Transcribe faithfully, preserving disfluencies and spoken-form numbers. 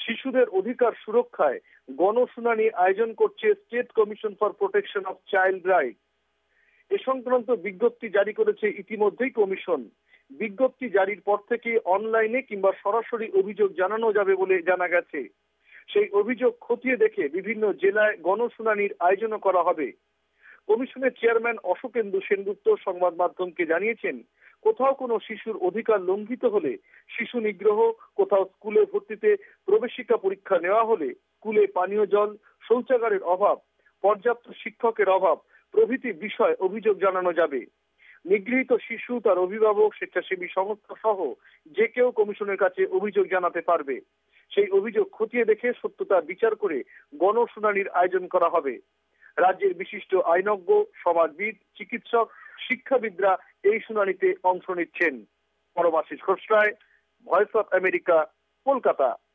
শিশুদের অধিকার সুরক্ষায় গণশুনানি আয়োজন করছে state commission for protection of child right. এ সংক্রান্ত বিজ্ঞপ্তি জারি করেছে ইতিমধ্যেই কমিশন। বিজ্ঞপ্তি জারির পর থেকে অনলাইনে কিংবা সরাসরি অভিযোগ জানানো যাবে বলে জানা গেছে। সেই অভিযোগ খতিয়ে দেখে বিভিন্ন জেলায় গণশুনানির আয়োজন করা হবে। কমিশনের চেয়ারম্যান অশোকেন্দু সেনগুপ্ত সংবাদ মাধ্যমকে জানিয়েছেন, কোথাও কোনো শিশুর অধিকার লঙ্ঘিত হলে, শিশু নিগ্রহ, কোথাও স্কুলে ভর্তিতে প্রবেশিকা পরীক্ষা নেওয়া হলে, স্কুলে পানীয় জল, শৌচাগারের অভাব, পর্যাপ্ত শিক্ষকের অভাব প্রভৃতি বিষয় অভিযোগ জানানো যাবে। নিগৃহীত শিশু, তার অভিভাবক, স্বেচ্ছাসেবী সংস্থা সহ যে কেউ কমিশনের কাছে অভিযোগ জানাতে পারবে। সেই অভিযোগ খতিয়ে দেখে সত্যতা বিচার করে গণশুনানির আয়োজন করা হবে। রাজ্যের বিশিষ্ট আইনজ্ঞ, সমাজবিদ, চিকিৎসক, শিক্ষাবিদরা এই শুনানিতে অংশ নিচ্ছেন। Paramashis Khosray, Voice of America, Kolkata.